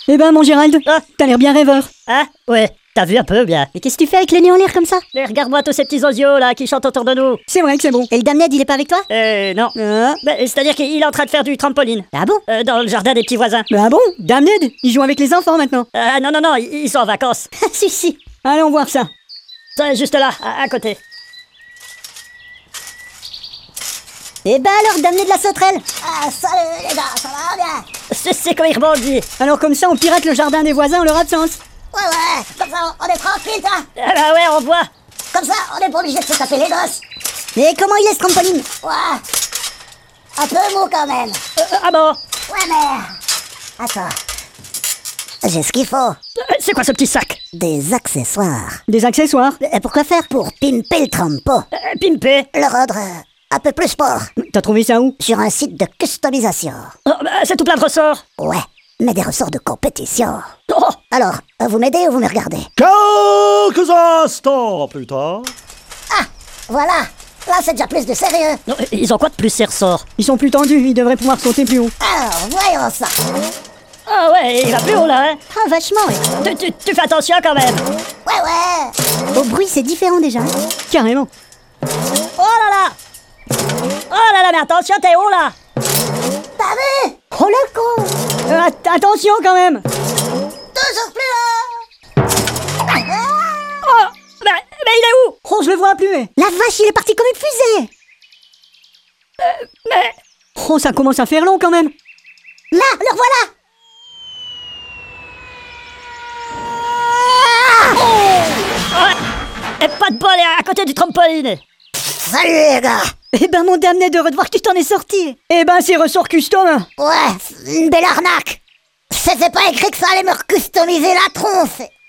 Eh ben, mon Gérald, t'as l'air bien rêveur. Ah, ouais, t'as vu un peu bien. Mais qu'est-ce que tu fais avec le nez en l'air comme ça? Mais regarde-moi tous ces petits osios là qui chantent autour de nous. C'est vrai que c'est bon. Et le Damned, il est pas avec toi? Non. Ah, C'est-à-dire qu'il est en train de faire du trampoline. Ah bon? Dans le jardin des petits voisins. bah bon, Damned, il joue avec les enfants maintenant. Non, ils sont en vacances. Si, si. Allons voir ça. Juste là, à côté. Et bah alors, Damned de la sauterelle! Ah, salut les gars, ça va bien? C'est quand il rebondit. Alors comme ça, on pirate le jardin des voisins en leur absence. Ouais, comme ça, on est tranquille, toi! Ah bah ouais, on voit. Comme ça, on n'est pas obligé de se taper les gosses! Mais comment il est ce trampoline? Ouais, un peu mou quand même. Ah bon? Ouais, mais... Attends, j'ai ce qu'il faut. C'est quoi ce petit sac? Des accessoires. Des accessoires. Et pourquoi faire? Pour pimper le trampo. Pimpé. Le rendre un peu plus sport. T'as trouvé ça où? Sur un site de customisation. C'est tout plein de ressorts. Ouais, mais des ressorts de compétition. Oh, Alors, vous m'aidez ou vous me regardez? Quelques instants plus tard. Ah, voilà. Là, c'est déjà plus de sérieux. non, ils ont quoi de plus ces ressorts? Ils sont plus tendus, ils devraient pouvoir sauter plus haut. Alors, voyons ça. Ah ouais, il va plus haut là, hein. Ah, vachement, ouais. Tu fais attention quand même. Ouais. Au bruit, c'est différent déjà. Carrément. Oh là là. Oh là là, mais attention, t'es haut là. T'as vu? Oh le con! Attention quand même. Toujours plus haut! Oh, mais il est où? Oh, je le vois plus. La vache, il est parti comme une fusée! Mais... Oh, ça commence à faire long quand même. Là, le revoilà! Et pas de bol, à côté du trampoline. Salut les gars! Eh ben, mon Damned, heureux de voir que tu t'en es sorti. Eh ben, c'est ressort custom. Ouais, une belle arnaque! C'était pas écrit que ça allait me customiser la tronche!